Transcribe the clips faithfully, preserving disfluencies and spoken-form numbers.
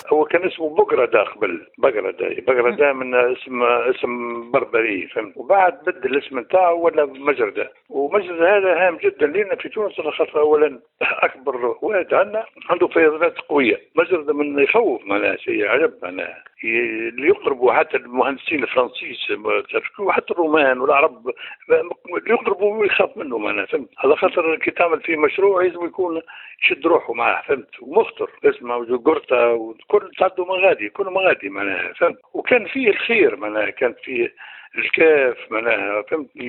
هو كان اسمه بقردة قبل، بقردة بقردة من اسم اسم بربري فهمت، وبعد بدل الاسم نتاعو ولا مجردة. ومجردة هذا هام جدا لنا في تونس على خاطر اولا اكبر واد عندنا عنده فيضانات قوية. مجردة من يخوف معناها شيء عجب معناها، اللي يقربوا حتى المهندسين الفرنسيس وحتى الرومان والعرب اللي يقربوا يخاف منه معناها فهمت. على خاطر كي تعمل في مشروع لازم يكون يشد روحه معاه فهمت، ومخطر اسمه وجورتا وكل تعدوا مغادي كل مغادي معناها فهمت. وكان فيه الخير معناها، كان فيه الكاف معناها فهمتني،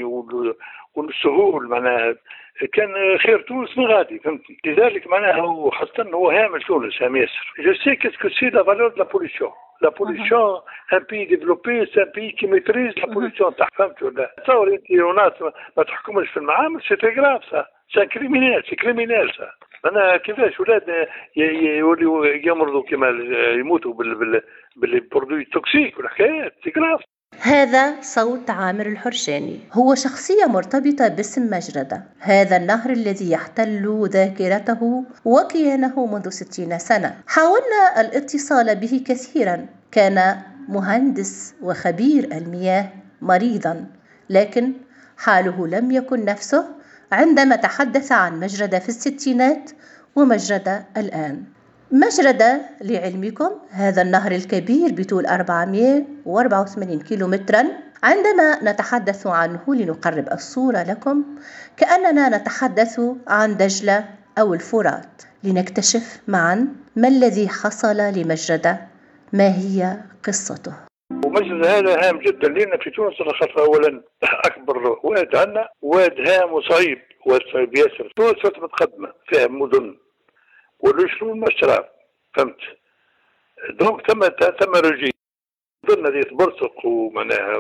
والسهول معناها، كان خير تونس مغادي فهمتني. لذلك معناها هو خاصة هو هامل تونس هام ياسر. جو سي كاسكو سي لا فالور دو لا بوليسيون. La pollution, un pays développé, c'est un pays qui maîtrise la pollution. فهمت ولا؟ تصور انت وناس ما تحكمش في المعامل، سي تري غراف سا، سي كريمينال، سي كريمينال سا. انا كيفاش ولاد يوليو يمرضوا كما يموتوا بال بال بالبرودوي توكسيك والحكايات، سي غراف. هذا صوت عامر الحرشاني، هو شخصية مرتبطة باسم مجردة، هذا النهر الذي يحتل ذاكرته وكيانه منذ ستين سنة. حاولنا الاتصال به كثيرا، كان مهندس وخبير المياه مريضا، لكن حاله لم يكن نفسه عندما تحدث عن مجردة في الستينات ومجردة الآن. مجردة لعلمكم هذا النهر الكبير بطول أربعمائة وأربعة وثمانين كيلومترا. عندما نتحدث عنه لنقرب الصورة لكم كأننا نتحدث عن دجلة أو الفرات، لنكتشف معا ما الذي حصل لمجردة، ما هي قصته. ومجردة هذا هام جدا لنا في تونس على خاطر اولا اكبر واد عندنا، واد هام وصعيب، واد صعيب ياسر. تونس متقدمة فيها مدن والشرون مشرب فهمت. دونك ثم ثم رجي ضلنا ديت برسق ومعناها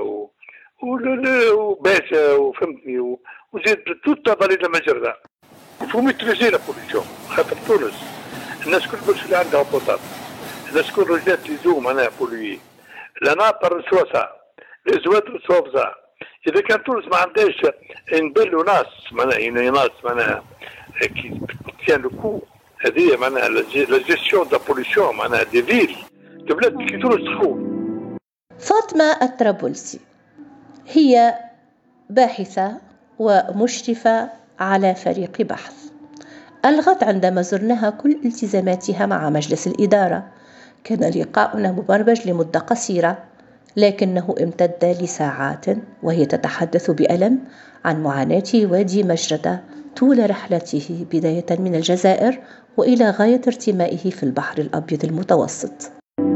وباشا وفهمتني، وزيد توتا ضرينا مجردة فو ميتريزي لا بوليسيون. خاطر تونس الناس كل باش اللي عندها بوطاب، الناس كل رجات لزوم معناها بوليي، لا ناطر سواسا الزواد سوافزا. اذا كان تونس ما عندهاش نبلوا ناس معناها ناس معناها كي كان لو هذه معناها لا جيستيون دا بوليسيون معناها دي فيل دي بلاد كي تونس تخون. فاطمة الطرابلسي هي باحثة ومشرفة على فريق بحث. ألغت عندما زرناها كل التزاماتها مع مجلس الإدارة. كان لقاؤنا مبرمج لمدة قصيرة، لكنه امتد لساعات وهي تتحدث بألم عن معاناة وادي مجردة طول رحلته بداية من الجزائر وإلى غاية ارتمائه في البحر الأبيض المتوسط.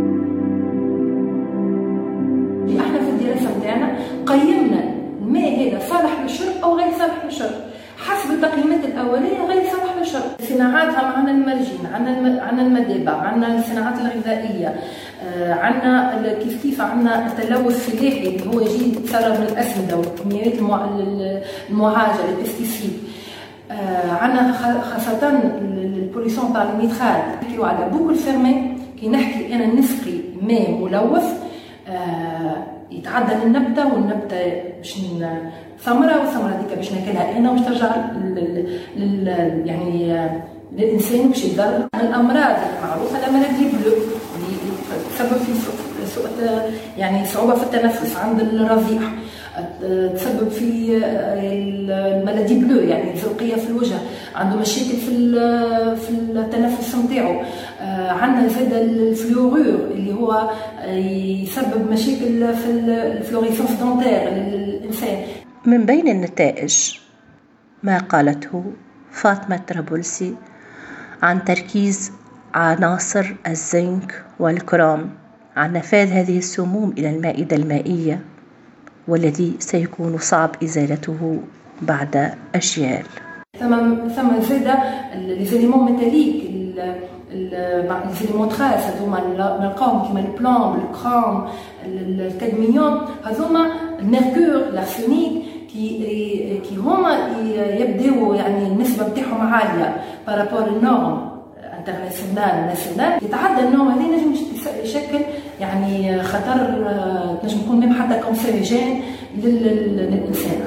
احنا في الدراسة متاعنا قيمنا الماء هذا صالح للشرب أو غير صالح للشرب حسب التقييمات الأولية، غير صالح للشرب. صناعاتها معنا المرجين، عنا عنا المدابة، عنا الصناعات الغذائية، آه عنا كيف كيف عنا التلوث الفلاحي اللي هو يجي يتسرب من الأسمدة والكميات المعالجة للبستيسيد. آه عنا خاصة البوليسيون تاع الميترال، نحكيو على بوكل فيرمي. كي نحكي أنا نسقي ماء ملوث آه يتعدى للنبتة، والنبتة باش ثمرة، والثمرة ديك باش ناكلها أنا وباش ترجع لل يعني للإنسان باش يضر. الأمراض المعروفة الأمراض دي بلو اللي تسبب في سوء يعني صعوبة في التنفس عند الرضيع، تسبب في الملادي بلو يعني الزرقية في الوجه، عنده مشاكل في في التنفس نتاعو. عندنا زاد الفلورور اللي هو يسبب مشاكل في الفلوريسونس دونتير للإنسان. من بين النتائج ما قالته فاطمة الطرابلسي عن تركيز عناصر الزنك والكروم عن نفاذ هذه السموم إلى المائدة المائية، والذي سيكون صعب إزالته بعد أجيال. ثم ثم زاد لي زيليمون ميتاليك، لي زيليمون تراس هذوما نلقاهم كيما البلوم، الكروم، الكادميوم، هذوما الميركور، الارسينيك كي كي هما يبداو يعني النسبة بتاعهم عالية بارابور النورم انترناسيونال ناسيونال، يتعدى النورم هذا نجم يشكل يعني خطر، نجم يكون ميم حتى كونسيريجين للإنسان.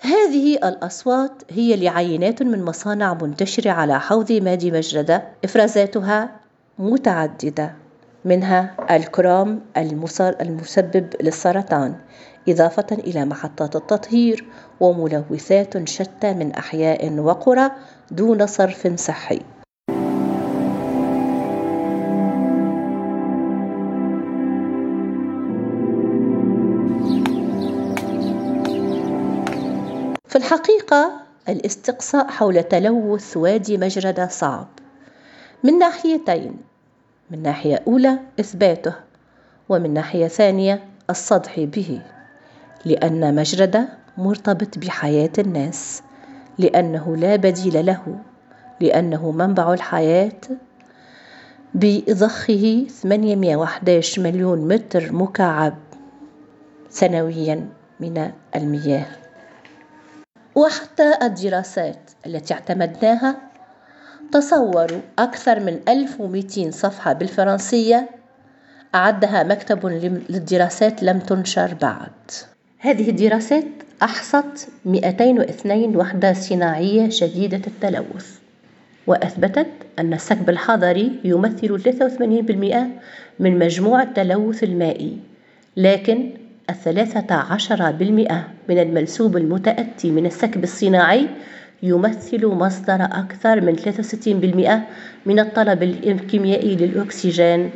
هذه الأصوات هي لعينات من مصانع منتشرة على حوض مادي مجردة، إفرازاتها متعددة، منها الكروم المسبب للسرطان، إضافة إلى محطات التطهير وملوثات شتى من أحياء وقرى دون صرف صحي. في الحقيقة الاستقصاء حول تلوث وادي مجردة صعب من ناحيتين، من ناحية أولى إثباته، ومن ناحية ثانية الصدح به، لأن مجردة مرتبط بحياة الناس، لأنه لا بديل له، لأنه منبع الحياة بضخه ثمانمائة وأحد عشر مليون متر مكعب سنويا من المياه. وحتى الدراسات التي اعتمدناها تصوروا أكثر من ألف ومئتين صفحة بالفرنسية أعدها مكتب للدراسات لم تنشر بعد. هذه الدراسات أحصت مئتين واثنين وحدة صناعية شديدة التلوث، وأثبتت أن السكب الحضري يمثل ثلاثة وثمانين بالمئة من مجموع التلوث المائي، لكن الثلاثة عشر بالمئة من المنسوب المتأتي من السكب الصناعي يمثل مصدر أكثر من ثلاثة وستين بالمئة من الطلب الكيميائي للأكسجين.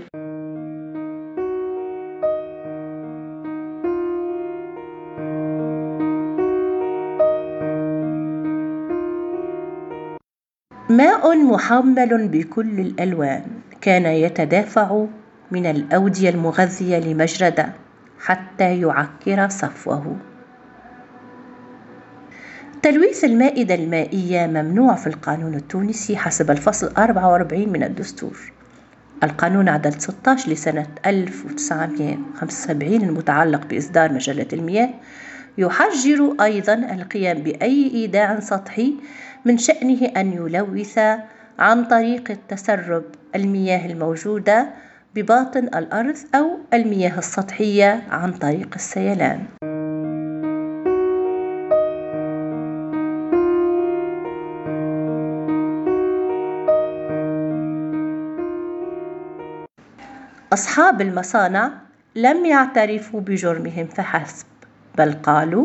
ماء محمل بكل الألوان كان يتدافع من الأودية المغذية لمجردة حتى يعكر صفوه. تلويث المائدة المائية ممنوع في القانون التونسي حسب الفصل أربعة وأربعين من الدستور. القانون عدد ستة عشر لسنة ألف وتسعمائة وخمسة وسبعين المتعلق بإصدار مجلة المياه يحجر أيضا القيام بأي إيداع سطحي من شأنه أن يلوث عن طريق التسرب المياه الموجودة بباطن الأرض أو المياه السطحية عن طريق السيلان. أصحاب المصانع لم يعترفوا بجرمهم فحسب، بل قالوا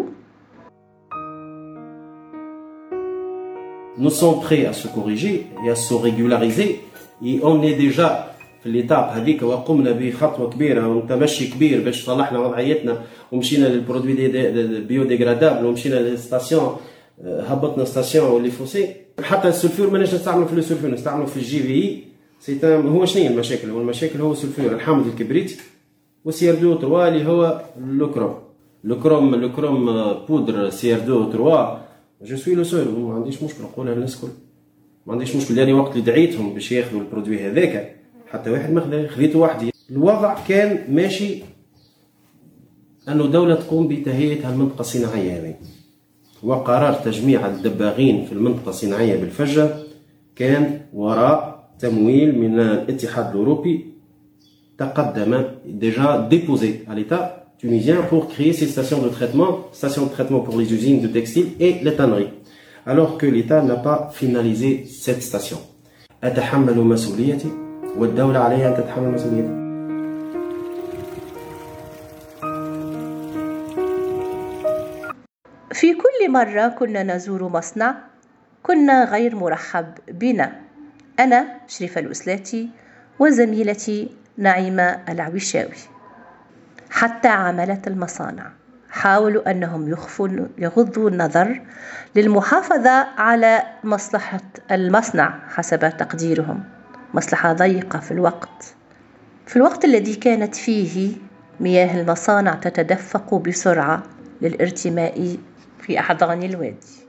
Nous sommes prêts à se corriger et à se régulariser et on est déjà في l'étape هذيك وقمنا بخطوة كبيرة وتمشي كبير باش صلحنا وضعيتنا ومشينا للبرودوي بيو ديغرادابل ومشينا للستاسيون هبطنا ستاسيون واللي فوسي. حتى السلفور ما نجمش نستعملوا في السلفور، نستعملوا في الجي في اي. سي هو شنو المشاكل؟ هو المشاكل هو السلفور الحامض الكبريت وسي ار دو ثلاثة اللي هو لوكروم لوكروم لوكروم بودر سي ار دو ثلاثة. جو سوي لو سول، ما عنديش مشكل نقولها للناس الكل، ما عنديش مشكل. لاني وقت اللي دعيتهم باش ياخذوا البرودوي هذاك حتى واحد ما خذا، خذيته وحدي. الوضع كان ماشي انه دوله تقوم بتهيئه المنطقه الصناعيه هذه، وقرار تجميع الدباغين في المنطقه الصناعيه بالفجه كان وراء تمويل من الاتحاد الاوروبي تقدم déjà déposé à l'État tunisien pour créer ces stations de traitement, stations de traitement pour les usines de textile et les tanneries, alors que l'État n'a pas finalisé cette station. أتحمل مسؤوليتي والدولة عليها أن تتحمل مسؤوليتها. في كل مرة كنا نزور مصنع كنا غير مرحب بنا، أنا شريفة الوسلاتي وزميلتي نعيمة العويشاوي. حتى عاملة المصانع حاولوا أنهم يخفوا يغضوا النظر للمحافظة على مصلحة المصنع حسب تقديرهم، مصلحة ضيقة في الوقت في الوقت الذي كانت فيه مياه المصانع تتدفق بسرعة للارتماء في أحضان الوادي.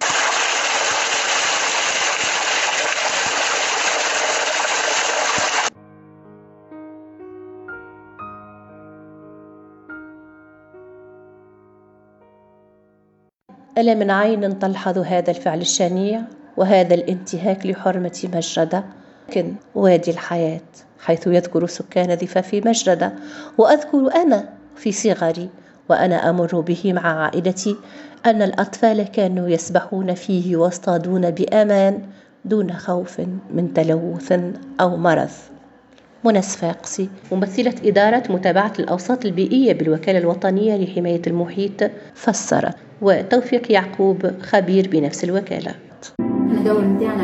ألا من عين تلحظ هذا الفعل الشنيع وهذا الانتهاك لحرمة مجردة؟ لكن وادي الحياة حيث يذكر سكان ضفاف مجردة، وأذكر أنا في صغري وأنا أمر به مع عائلتي أن الأطفال كانوا يسبحون فيه ويصطادون بأمان دون خوف من تلوث أو مرض. منى صفاقسي، ممثلة إدارة متابعة الأوساط البيئية بالوكالة الوطنية لحماية المحيط، فسرت. وتوفيق يعقوب، خبير بنفس الوكالة. الدور نتاعنا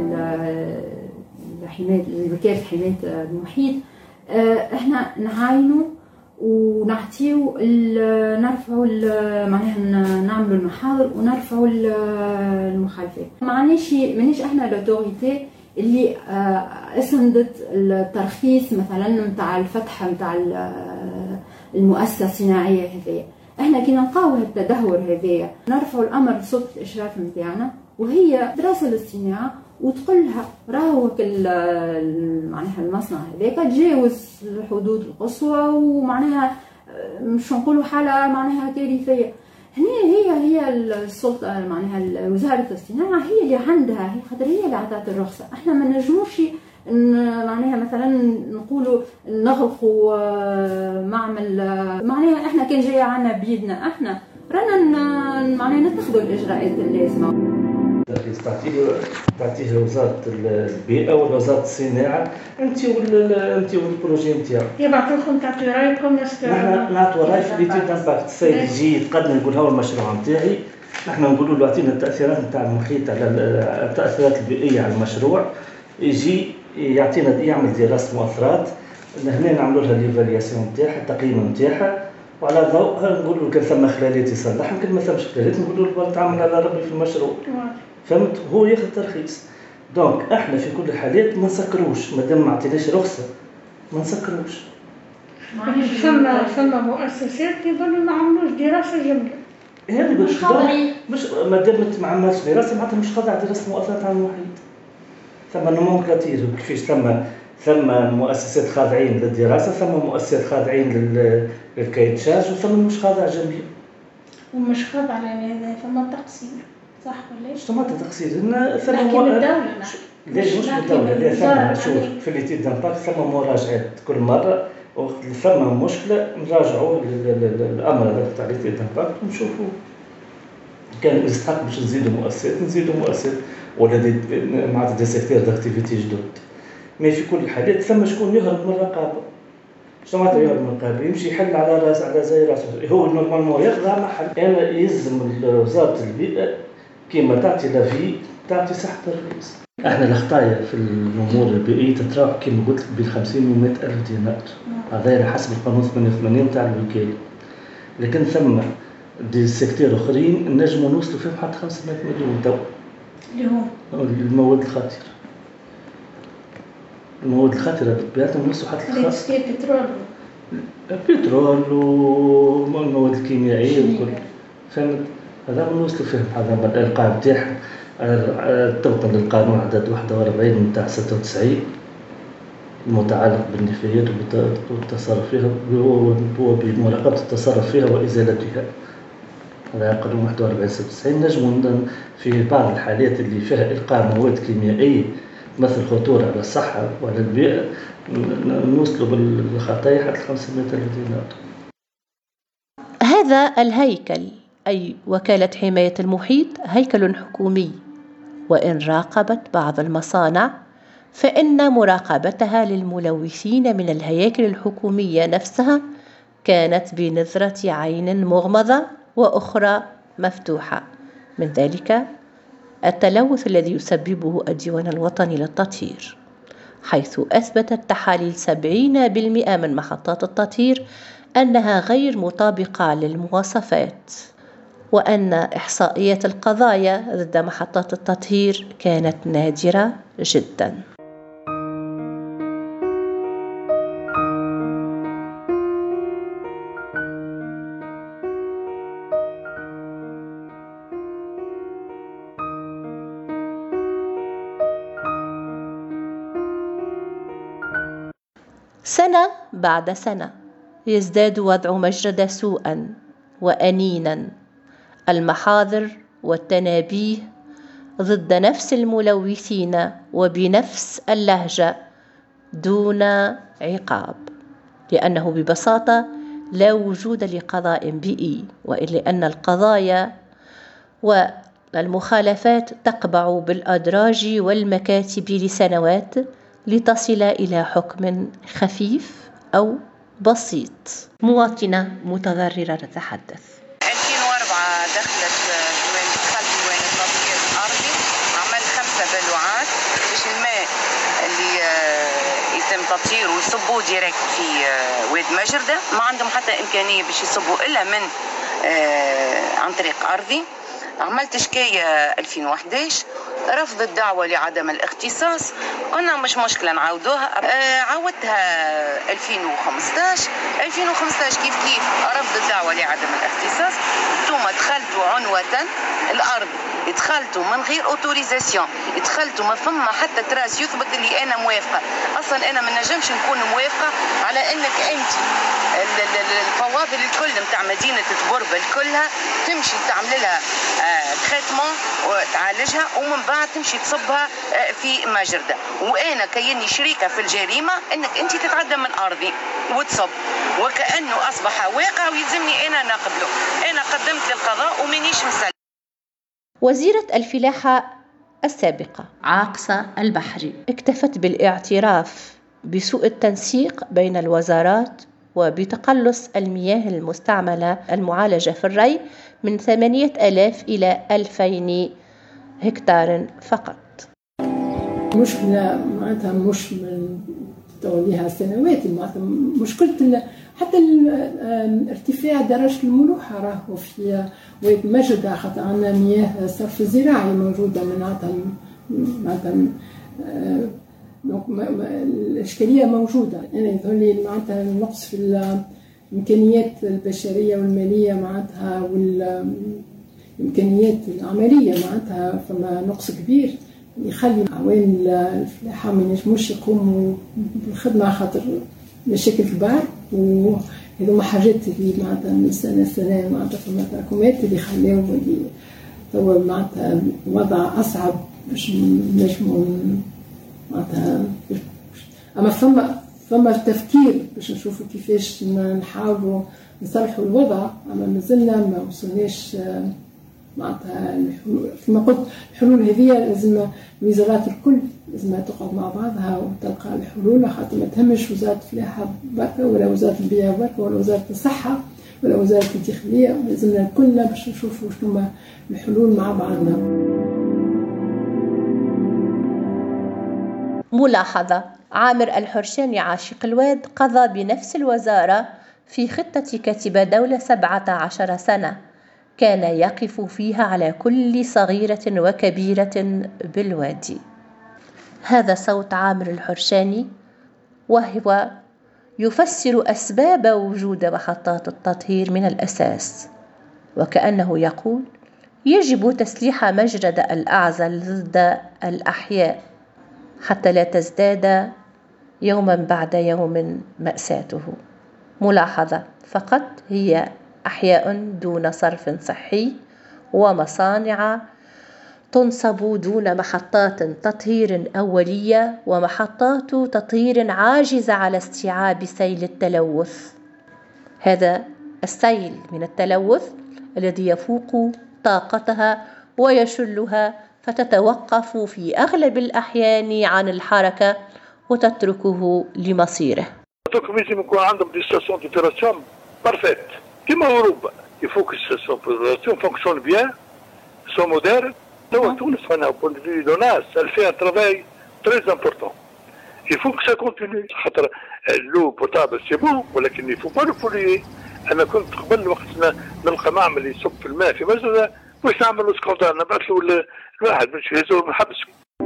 لحماية وكالة حماية المحيط، احنا نعاينوا ونعطيو نرفعوا معناها نعملوا المحاضر ونرفعوا المخالفات. معناش مانيش احنا لوتوريتي اللي اسندت الترخيص مثلا نتاع الفتحه نتاع المؤسسه الصناعيه هذيا. احنا كي نلقاو التدهور هذايا نرفعوا الامر لسلطه الاشراف نتاعنا، وهي دراسه للصناعه وتقول لها راهو معناها المصنع هذاك تجاوز الحدود القصوى ومعناها مش نقولوا حاله معناها كارثيه. هنا هي هي السلطه معناها وزاره الصناعه هي اللي عندها، هي خاطر هي اللي عطات الرخصه. احنا ما نجموش معناها مثلا نقولوا نغلقوا معمل، معناها احنا كان جاي عنا بيدنا احنا رانا معناها نتخذوا الاجراءات اللازمه. الترخيص تعطيه تعطيه وزاره البيئه ولا وزاره الصناعه، انت ولا انت والبروجي نتاعك يبعثوا لكم تعطيو رايكم. نحن نعطوا راي في ليتيود دامباكت. السيد يجي يتقدم يقول هو المشروع نتاعي، نحن نقولوا له اعطينا التاثيرات نتاع المحيط على التاثيرات البيئيه على المشروع، يجي يعطينا يعمل دراسه مؤثرات، هنا نعملوا لها ليفالياسيون نتاعها التقييم نتاعها، وعلى ضوءها نقولوا كان ثم خلالات يصلح، يمكن ما ثمش خلالات نقولوا له تعمل على ربي في المشروع. فهمت؟ هو ياخذ ترخيص. دونك احنا في كل الحالات ما نسكروش، مادام ما عطيناش رخصه ما نسكروش. ثم ثم مؤسسات يظلوا ما عملوش دراسه جمله. هذا مش خاضعين، مش مادام ما عملش دراسه معناتها مش خاضع دراسه مؤثرات على المحيط. ثم نومنكلاتير كيفاش ثم ثم مؤسسات خاضعين للدراسه، ثم مؤسسات خاضعين للكيتشاج، وثم مش خاضع جميع. ومش خاضع لهذا ثم تقصير، صح ولا؟ ثم تقصير هنا ثم نحكي بالدوله. ليش مش بالدوله؟ لا ثم شوف في ليتيد دامباكت ثم مراجعات كل مره، وقت اللي ثم مشكله نراجعوا الامر هذاك تاع ليتيد دامباكت ونشوفوا كان يستحق باش نزيدوا مؤسسات نزيدوا مؤسسات ولا دي معناتها دي سيكتور داكتيفيتي جدد. مي في كل الحالات ثم شكون يهرب من الرقابه. شنو معناتها يهرب من الرقابه؟ يمشي يحل على راس على زي راسه، هو نورمالمون يخضع محل. انا يلزم وزاره البيئه كيما تعطي لافي تعطي صح ترخيص. احنا الخطايا في الامور البيئيه تتراوح كيما قلت لك بين خمسين و مئة الف دينار، هذا حسب القانون ثمانية وثمانين تاع الوكاله. لكن ثم دي سيكتور اخرين نجموا نوصلوا فيهم حتى خمسمائة مليون تو. اللي هو المواد الخطره. المواد الخطره بطبيعتها نوصلوا حتى الخاص بترول بترول والمواد الكيميائيه وكل. فهمت؟ هذا نوصلوا فيهم هذا الإلقاء نتاعهم طبقا للقانون عدد واحد وأربعين نتاع ستة وتسعين المتعلق بالنفايات والتصرف فيها وبمراقبة التصرف فيها وإزالتها. هذا قانون واحد وأربعين ستة وتسعين. نجم في بعض الحالات اللي فيها إلقاء مواد كيميائية مثل خطورة على الصحة وعلى البيئة نوصلوا بالخطايا حتى خمسمائة ألف دينار. هذا الهيكل أي وكالة حماية المحيط هيكل حكومي، وإن راقبت بعض المصانع فإن مراقبتها للملوثين من الهياكل الحكومية نفسها كانت بنظرة عين مغمضة وأخرى مفتوحة، من ذلك التلوث الذي يسببه الديوان الوطني للتطهير، حيث أثبتت تحاليل سبعين بالمئة من محطات التطهير أنها غير مطابقة للمواصفات، وأن إحصائيات القضايا ضد محطات التطهير كانت نادرة جدا. سنة بعد سنة يزداد وضع مجردة سوءا وأنينا، المحاضر والتنابيه ضد نفس الملوثين وبنفس اللهجة دون عقاب، لأنه ببساطة لا وجود لقضاء بيئي، وإلا أن القضايا والمخالفات تقبع بالأدراج والمكاتب لسنوات لتصل إلى حكم خفيف أو بسيط. مواطنة متضررة تتحدث. ألفين وأربعة دخلت وين دخلت وين التطهير الأرضي، عملت خمسة بلوعات باش الماء اللي يتم تطهيره ويصبوه ديريكت في واد مجردة، ما عندهم حتى إمكانية باش يصبوا إلا من عن طريق أرضي. عملت شكاية ألفين وأحد عشر، رفض الدعوة لعدم الاختصاص، قلنا مش مشكلة نعاودوها. آه عاودتها ألفين وخمسة عشر ألفين وخمسة عشر كيف كيف رفض الدعوة لعدم الاختصاص. ثم دخلتوا عنوة الأرض، دخلتوا من غير اوتوريزاسيون، دخلتوا ما فما حتى تراس يثبت اللي أنا موافقة. أصلا أنا ما نجمش نكون موافقة على أنك أنت الفواضل الكل نتاع مدينة تبربل كلها تمشي تعمل لها تريتمون وتعالجها ومن بعد تمشي تصبها في مجردة، وانا كأني شريكة في الجريمة انك انت تتعدى من ارضي وتصب، وكأنه اصبح واقع ويلزمني انا نقبله. انا قدمت للقضاء ومانيش مسلمة. وزيرة الفلاحة السابقة عاقصة البحري اكتفت بالاعتراف بسوء التنسيق بين الوزارات وبتقلص المياه المستعملة المعالجة في الري من ثمانية آلاف إلى ألفين هكتار فقط. مشكلة معناتها مش من توليها سنوات، معناتها مشكلة حتى ارتفاع درجة الملوحة راهو في واد مجردة، خاطر عندنا مياه صرف زراعي موجودة معناتها معناتها دونك الإشكالية موجودة. أنا يظهر لي معناتها النقص في الإمكانيات البشرية والمالية معناتها والإمكانيات العملية معناتها فما نقص كبير يخلي عوان الفلاحة ما ينجموش يقوموا بالخدمة خاطر مشاكل كبار، وهذوما حاجات اللي معناتها من سنة لسنة معناتها فما تراكمات اللي خلاو اللي توا معناتها وضع أصعب باش نجموا معناتها. اما فما فما تفكير باش نشوفوا كيفاش نحاولوا نصلحوا الوضع، اما مازلنا ما وصلناش معناتها كما قلت. الحلول هذه لازم الوزارات الكل لازم تقعد مع بعضها وتلقى الحلول، خاطر ما تهمش وزاره الفلاحه بركه ولا وزاره البيئه بركه ولا وزاره الصحه ولا وزاره الداخليه، لازمنا كلنا باش نشوفوا شنو الحلول مع بعضنا. ملاحظة: عامر الحرشاني عاشق الواد قضى بنفس الوزارة في خطة كاتب دولة سبعة عشر سنة، كان يقف فيها على كل صغيرة وكبيرة بالوادي. هذا صوت عامر الحرشاني، وهو يفسر أسباب وجود محطات التطهير من الأساس، وكأنه يقول: يجب تسليح مجرد الأعزل ضد الأحياء حتى لا تزداد يوما بعد يوم مأساته. ملاحظة فقط: هي أحياء دون صرف صحي ومصانع تنصب دون محطات تطهير أولية ومحطات تطهير عاجزة على استيعاب سيل التلوث. هذا السيل من التلوث الذي يفوق طاقتها ويشلها، فتتوقف في أغلب الأحيان عن الحركة وتتركه لمصيره. دوك لازم يكون عندهم دي ستاسيون ديبيراسيون بارفيت كيما اوروبا. يفوك ستاسيون ديبيراسيون فونكسيون بيان سون موديرن. توا تونس انا بون دو دو ناس elle fait un travail très important. Il faut que ça continue. خاطر لو بوتابل سي بون، ولكن il faut pas le polluer. انا كنت قبل وقت نلقى معمل يصب في الماء في مجرى واش نعملوا سكوندار، نبعث له الواحد باش يهزوا من الحبس.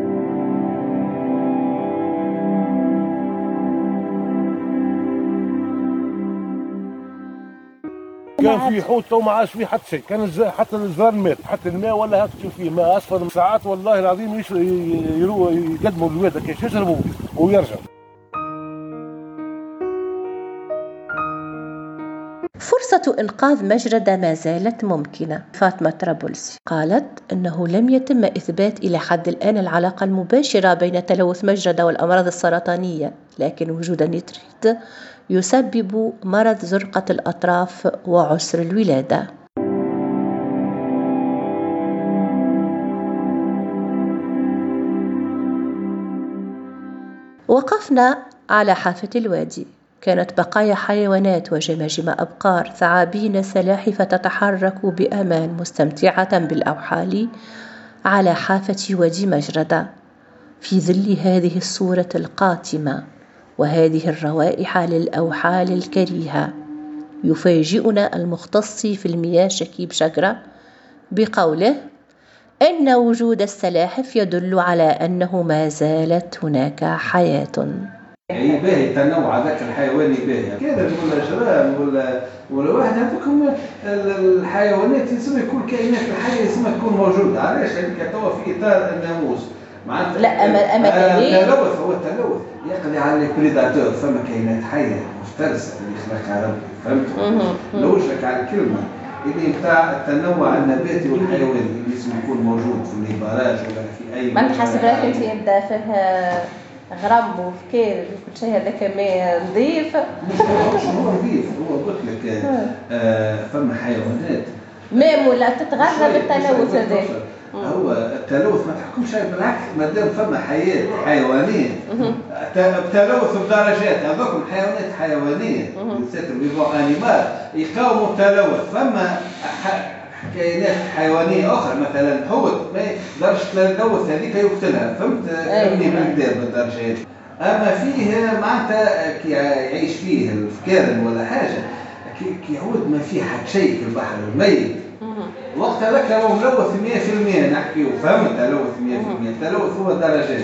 كان في حوت وما عادش فيه حتى شيء، كان حتى الزرار مات، حتى الماء ولا هاك تشوف فيه ماء اصفر من ساعات والله العظيم يقدموا الواد كيف يشربوا ويرجعوا. فرصة إنقاذ مجردة ما زالت ممكنة. فاطمة طرابلسي قالت أنه لم يتم إثبات إلى حد الآن العلاقة المباشرة بين تلوث مجردة والأمراض السرطانية، لكن وجود النيتريت يسبب مرض زرقة الأطراف وعسر الولادة. وقفنا على حافة الوادي، كانت بقايا حيوانات وجماجم أبقار، ثعابين، سلاحف تتحرك بأمان مستمتعة بالأوحال على حافة وادي مجردة في ظل هذه الصورة القاتمة وهذه الروائح للأوحال الكريهة. يفاجئنا المختص في المياه شكيب شجرة بقوله إن وجود السلاحف يدل على أنه ما زالت هناك حياة. يعني باهي التنوع هذاك الحيواني باهي كذا ولا جرام ولا ولا واحد هذوكم الحيوانات يسمى يكون كائنات الحيه يسمى تكون موجوده. علاش؟ لأنك توا في اطار الناموس معناتها لا أما أما التلوث هو التلوث يقضي على البريداتور. فما كائنات حيه مفترسه اللي خلقها ربي فهمت؟ نوجهك على الكلمه اللي بتاع التنوع النباتي والحيواني اللي لازم يكون موجود في البراج ولا في اي. ما انت حسب رايك انت يبدا فيها غرام وفكير كل شيء هذاك ما نظيف؟ مش هو نظيف، هو قلت لك آه فما حيوانات مام ولا تتغذى بالتلوث هذاك. هو التلوث ما تحكمش عليه، بالعكس ما دام فما حياه حيوانيه التلوث بدرجات. هذوك حيوانات حيوانيه سيتر فيفون انيمال يقاوموا التلوث. فما كائنات حيوانيه اخرى مثلا حوت ما درجه التلوث هذيك يقتلها فهمت؟ ابني بالكدا بالدرجه هذه. اما فيه معناتها كي يعيش فيه الفكارن ولا حاجه كي يعود ما فيه حتى شيء في البحر الميت وقت هذاك هو ملوث مية بالمية نحكيو فهمت؟ تلوث مية بالمية. التلوث هو درجات.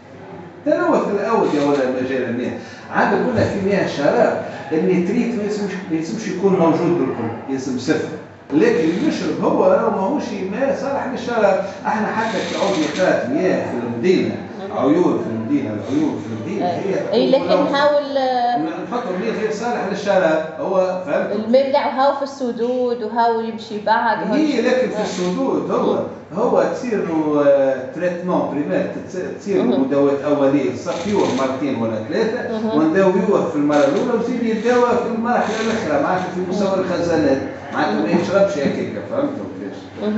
تلوث الاوديه ولا مجال المياه عاد كلها في مياه الشراب. النيتريت ما يسمش ما يسمش يكون موجود بالكل، يسمى صفر. لكن اللي يشرب هو راه ماهوش ماء صالح للشراب. احنا حتى كعود نقاط مياه في المدينه عيون في المدينه العيون في المدينه هي اي لكن نحاول نحطوا الماء غير صالح للشراب. هو فهمت؟ الماء اللي هاو في السدود وهاو يمشي بعد هي لكن في السدود هو هو تصير له تريتمون بريمير تصير له مداوات اوليه صفيوه مرتين ولا ثلاثه ونداويوه في المره الاولى ويزيد يداوى في المراحل الاخرى معناتها في مستوى الخزانات معناتها ما يشربش هكاك فهمتوا كيفاش؟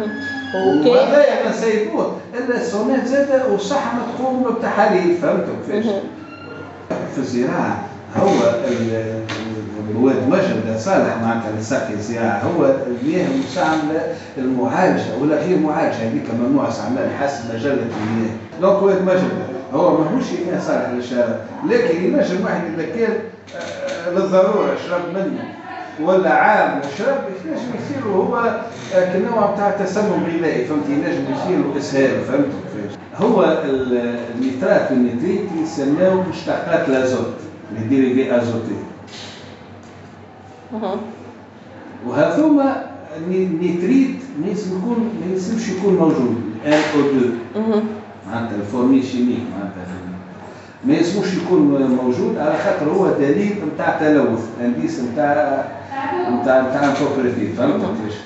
وهذا ما سيبوه الا السونات زاده والصحه ما تقوم بتحاليل فهمتوا كيفاش؟ في الزراعه هو الواد مجرد صالح معناتها لساقي الزراعه. هو المياه المستعمله المعالجه ولا غير معالجه هذيك ممنوع استعمالها حسب مجله المياه. دونك واد مجرد هو ماهوش مياه صالح للشراب، لكن ينجم واحد اذا كان للضروره يشرب منه ولا عام وشرب ينجم يصير هو كنوع بتاع تسمم غذائي فهمت؟ ينجم يصير له اسهال فهمتوا كيفاش؟ هو النيترات والنيتريت يسموه مشتقات الازوت اللي ديريفي ازوتي. وهذوما النيتريت ما يسمى يكون ما يسمش يكون موجود ان او اثنين معناتها الفورمي شيميك معناتها ما يسموش يكون موجود على خاطر هو دليل نتاع تلوث انديس نتاع نتاع نتاع بروبرتي فهمت كيفاش؟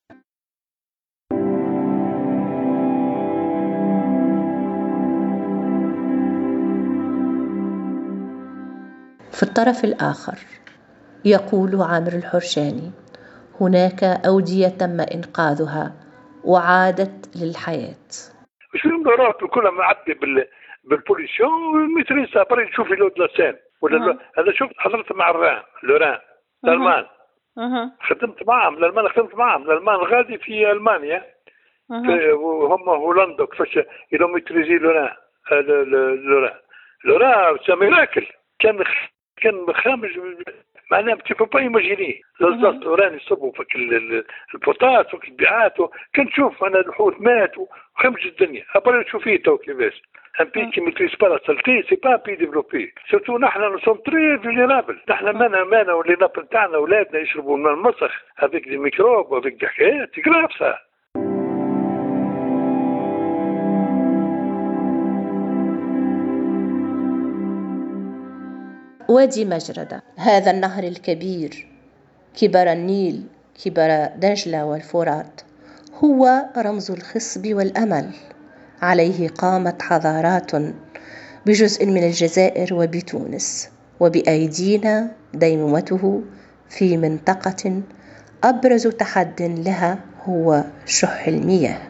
في الطرف الآخر يقول عامر الحرشاني هناك أودية تم إنقاذها وعادت للحياة. شو المدورات كلها معدي بال بالبوليسيون ميتريسا بري تشوفي لو دلاسان ولا هذا شفت حضرت مع الران لوران الالمان خدمت معهم الالمان خدمت معهم الالمان غادي في المانيا وهم هولندا كيفاش يلو ميتريزي لوران لوران لوران سا ميراكل كان كان خامج معناها tu peux pas imaginer لزاز لوران يصبوا فك البوطات فك البيعات كان تشوف انا الحوت مات وخمج الدنيا ابرا تشوفيه تو كيفاش un pays qui ne maîtrise pas la saleté, c'est pas un pays développé. Surtout nous, nous sommes très vulnérables. Nous, مانا مانا واللي نابل تاعنا اولادنا يشربوا الماء المسخ avec des microbes, avec des حكايات، c'est grave ça. وادي مجردة، هذا النهر الكبير كبر النيل كبر دجلة والفرات، هو رمز الخصب والأمل. عليه قامت حضارات بجزء من الجزائر وبتونس، وبأيدينا ديمومته في منطقة أبرز تحد لها هو شح المياه.